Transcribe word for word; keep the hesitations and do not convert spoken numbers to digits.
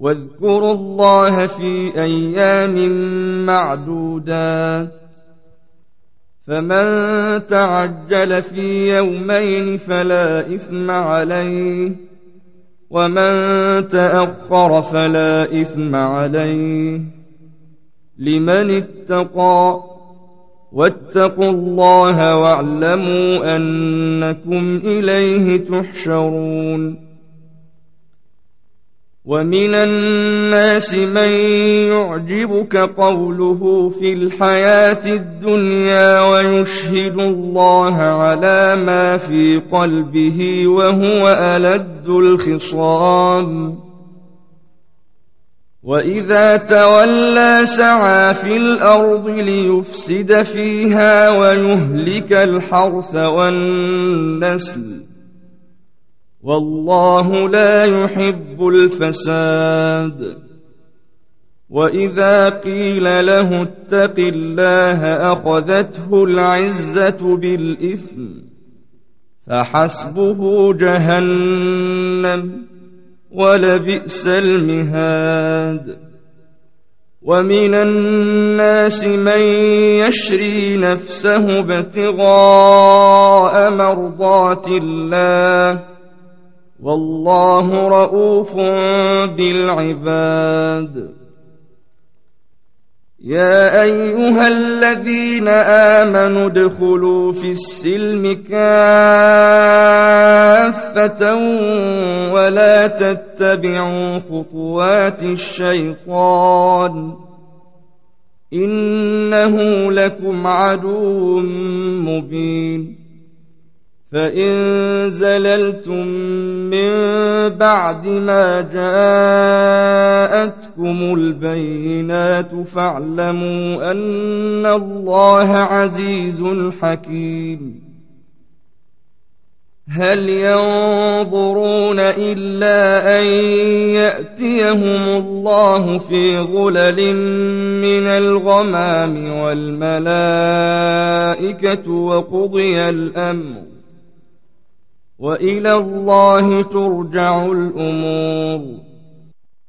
واذكروا الله في أيام معدودات فمن تعجل في يومين فلا إثم عليه ومن تأخر فلا إثم عليه لمن اتقى واتقوا الله واعلموا أنكم إليه تحشرون. ومن الناس من يعجبك قوله في الحياة الدنيا ويشهد الله على ما في قلبه وهو ألد الخصام وإذا تولى سعى في الأرض ليفسد فيها ويهلك الحرث والنسل والله لا يحب الفساد. وإذا قيل له اتق الله أخذته العزة بالإثم فحسبه جهنم ولبئس المهاد. ومن الناس من يشري نفسه ابتغاء مرضات الله والله رؤوف بالعباد. يا أيها الذين آمنوا ادخلوا في السلم كافة ولا تتبعوا خطوات الشيطان إنه لكم عدو مبين. فإن زللتم من بعد ما جاءتكم البينات فاعلموا أن الله عزيز حكيم. هل ينظرون إلا أن يأتيهم الله في ظلل من الغمام والملائكة وقضي الأمر وإلى الله ترجع الأمور.